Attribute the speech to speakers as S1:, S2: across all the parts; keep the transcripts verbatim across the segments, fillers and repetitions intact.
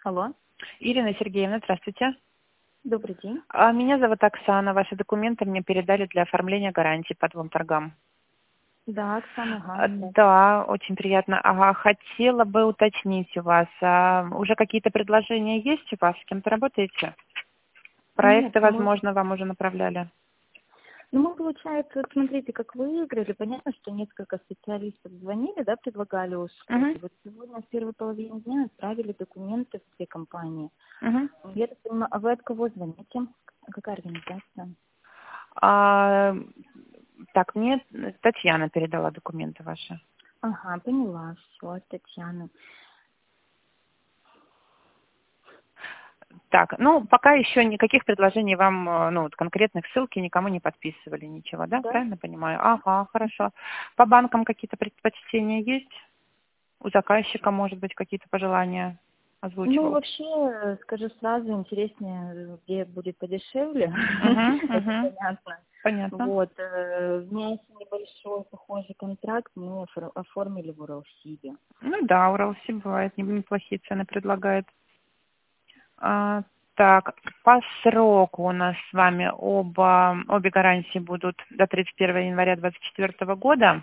S1: Алло,
S2: Ирина Сергеевна, здравствуйте.
S1: добрый день.
S2: А, Меня зовут Оксана. Ваши документы мне передали для оформления гарантии по двум торгам.
S1: Да, Оксана,
S2: А,
S1: ага. Да.
S2: Да, очень приятно. Ага, хотела бы уточнить у вас, а, уже какие-то предложения есть у вас? С кем-то работаете?
S1: Нет,
S2: Проекты,
S1: мы,
S2: возможно, вам уже направляли?
S1: ну мы, получается, вот смотрите, как выиграли. Понятно, что несколько специалистов звонили, да, предлагали услуги.
S2: Угу,
S1: Вот сегодня в первой половине дня отправили документы в две компании.
S2: угу.
S1: Я так понимаю, а вы от кого звоните? Какая организация?
S2: А, так, мне Татьяна передала документы ваши.
S1: Ага, поняла, все, Татьяна.
S2: Так, ну, пока еще никаких предложений вам, э, ну, вот конкретных ссылки никому не подписывали, ничего, да?
S1: Да?
S2: Правильно понимаю? Ага, хорошо. По банкам какие-то предпочтения есть? У заказчика, может быть, какие-то пожелания
S1: Ну,
S2: озвучивал?
S1: вообще, скажу сразу, интереснее, где будет подешевле.
S2: Угу,
S1: Это
S2: угу.
S1: понятно.
S2: Понятно.
S1: Вот. э, У меня есть небольшой похожий контракт, мы офор- оформили в Уралсибе.
S2: Ну да, Уралси бывает, не- неплохие цены предлагает. А, так, по сроку у нас с вами оба, обе гарантии будут до тридцать первого января двадцать четвёртого года.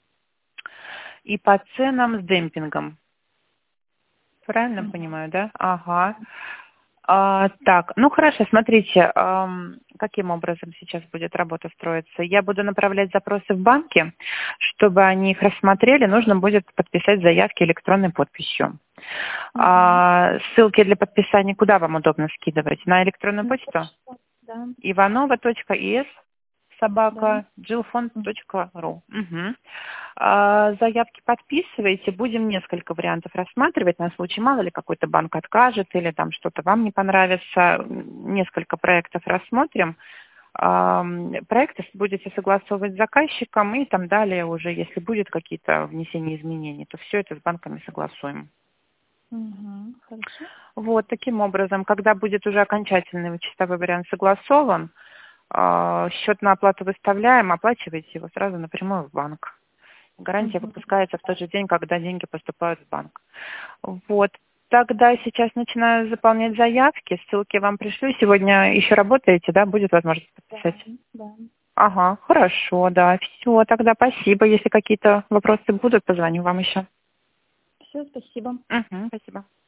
S2: И по ценам с демпингом. Правильно
S1: Мгм.
S2: понимаю, да? Ага. А, так, ну хорошо, смотрите, ам, каким образом сейчас будет работа строиться. Я буду направлять запросы в банки, чтобы они их рассмотрели, нужно будет подписать заявки электронной подписью.
S1: Мгм.
S2: А, ссылки для подписания куда вам удобно скидывать? На электронную
S1: На
S2: почту?
S1: почту, да,
S2: иванова точка ис
S1: да.
S2: собака джилфонд точка ру. Угу. А, заявки подписываете, будем несколько вариантов рассматривать на случай, мало ли какой-то банк откажет или там что-то вам не понравится. Несколько проектов рассмотрим. А, проекты будете согласовывать с заказчиком и там далее уже, если будет какие-то внесения изменений, то все это с банками согласуем.
S1: Мгм. Хорошо.
S2: Вот таким образом, когда будет уже окончательный чистовой вариант согласован, а, счет на оплату выставляем, оплачиваете его сразу напрямую в банк. Гарантия
S1: Мгм.
S2: выпускается в тот же день, когда деньги поступают в банк. Вот. Тогда сейчас начинаю заполнять заявки, ссылки вам пришлю. Сегодня еще работаете, да? Будет возможность
S1: Да,
S2: подписать?
S1: да.
S2: Ага, хорошо, да. Все, тогда спасибо. Если какие-то вопросы будут, позвоню вам еще.
S1: Все, спасибо.
S2: Угу, спасибо.